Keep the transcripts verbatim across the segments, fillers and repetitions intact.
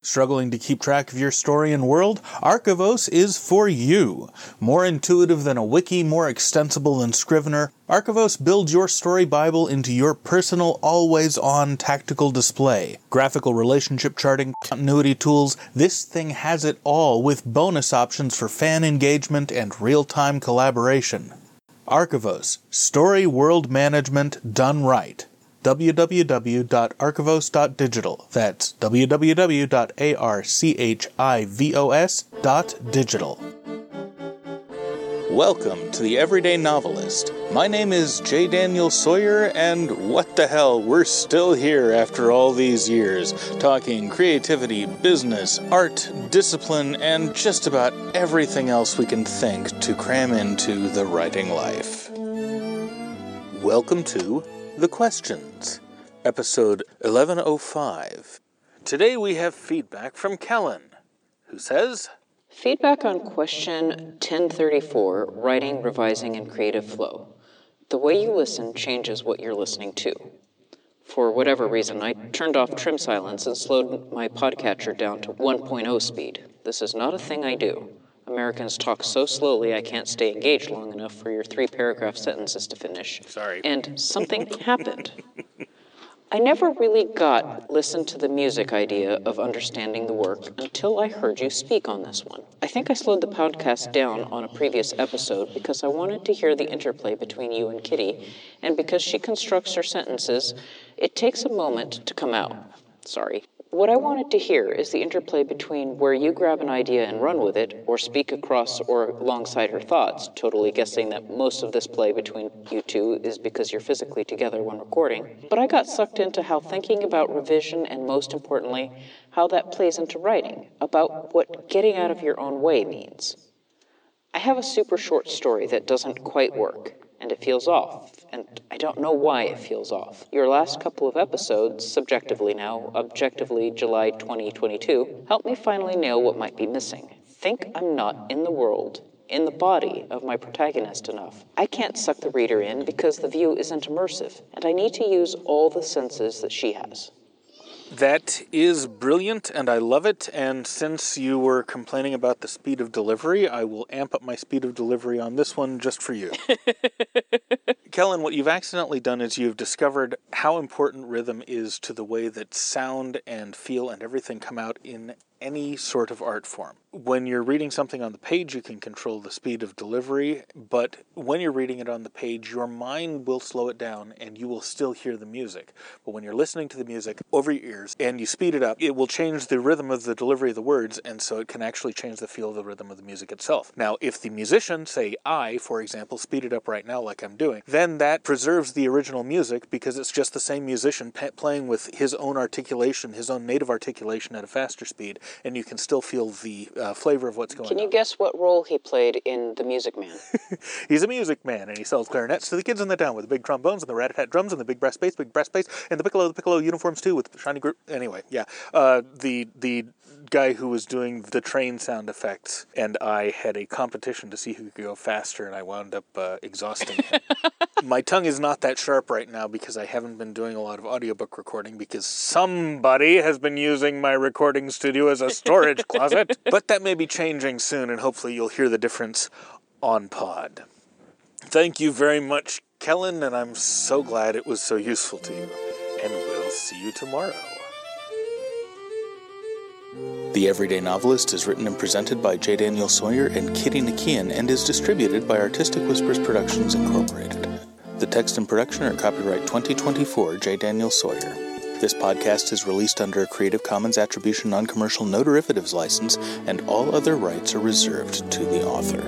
Struggling to keep track of your story and world? Archivos is for you. More intuitive than a wiki, more extensible than Scrivener, Archivos builds your story Bible into your personal, always-on tactical display. Graphical relationship charting, continuity tools, this thing has it all with bonus options for fan engagement and real-time collaboration. Archivos, story world management done right. w w w dot archivos dot digital. That's w w w dot archivos dot digital. Welcome to The Everyday Novelist. My name is J. Daniel Sawyer, and what the hell, we're still here after all these years, talking creativity, business, art, discipline, and just about everything else we can think to cram into the writing life. Welcome to The Questions, episode eleven oh five. Today we have feedback from Kellen, who says, feedback on question ten thirty-four, writing, revising, and creative flow. The way you listen changes what you're listening to. For whatever reason, I turned off trim silence and slowed my podcatcher down to one point oh speed. This is not a thing I do. Americans talk so slowly I can't stay engaged long enough for your three-paragraph sentences to finish. Sorry. And something happened. I never really got listen to the music idea of understanding the work until I heard you speak on this one. I think I slowed the podcast down on a previous episode because I wanted to hear the interplay between you and Kitty, and because she constructs her sentences, it takes a moment to come out. Sorry. What I wanted to hear is the interplay between where you grab an idea and run with it, or speak across or alongside her thoughts, totally guessing that most of this play between you two is because you're physically together when recording. But I got sucked into how thinking about revision and, most importantly, how that plays into writing, about what getting out of your own way means. I have a super short story that doesn't quite work, and it feels off, and I don't know why it feels off. Your last couple of episodes, subjectively now, objectively July twenty twenty-two, helped me finally nail what might be missing. Think I'm not in the world, in the body of my protagonist enough. I can't suck the reader in because the view isn't immersive, and I need to use all the senses that she has. That is brilliant, and I love it, and since you were complaining about the speed of delivery, I will amp up my speed of delivery on this one just for you. Kellen, what you've accidentally done is you've discovered how important rhythm is to the way that sound and feel and everything come out in any sort of art form. When you're reading something on the page, you can control the speed of delivery, but when you're reading it on the page, your mind will slow it down and you will still hear the music. But when you're listening to the music over your ears and you speed it up, it will change the rhythm of the delivery of the words, and so it can actually change the feel of the rhythm of the music itself. Now, if the musician, say I, for example, speed it up right now like I'm doing, then that preserves the original music because it's just the same musician pe- playing with his own articulation, his own native articulation at a faster speed, and you can still feel the uh, flavor of what's going on. Can you on. guess what role he played in The Music Man? He's a music man, and he sells clarinets to the kids in the town with the big trombones and the rat-a-tat drums and the big brass bass, big brass bass, and the piccolo, the piccolo uniforms too with the shiny group. Anyway, yeah. Uh, the the guy who was doing the train sound effects, and I had a competition to see who could go faster, and I wound up uh, exhausting him. My tongue is not that sharp right now because I haven't been doing a lot of audiobook recording because somebody has been using my recording studio as a storage closet. But that may be changing soon, and hopefully you'll hear the difference on pod. Thank you very much, Kellen, and I'm so glad it was so useful to you. And we'll see you tomorrow. The Everyday Novelist is written and presented by J. Daniel Sawyer and Kitty Nakian and is distributed by Artistic Whispers Productions, Incorporated. The text and production are copyright twenty twenty-four J. Daniel Sawyer. This podcast is released under a Creative Commons Attribution Non-Commercial No Derivatives license, and all other rights are reserved to the author.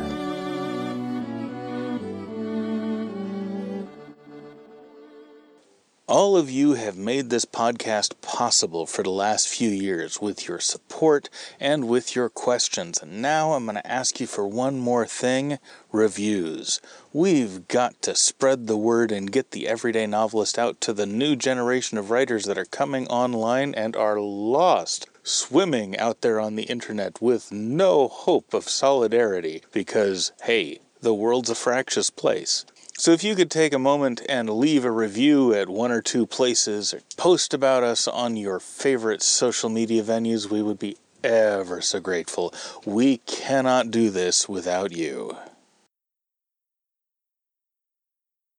All of you have made this podcast possible for the last few years with your support and with your questions. And now I'm going to ask you for one more thing, reviews. We've got to spread the word and get the Everyday Novelist out to the new generation of writers that are coming online and are lost, swimming out there on the internet with no hope of solidarity because, hey, the world's a fractious place. So if you could take a moment and leave a review at one or two places, or post about us on your favorite social media venues, we would be ever so grateful. We cannot do this without you.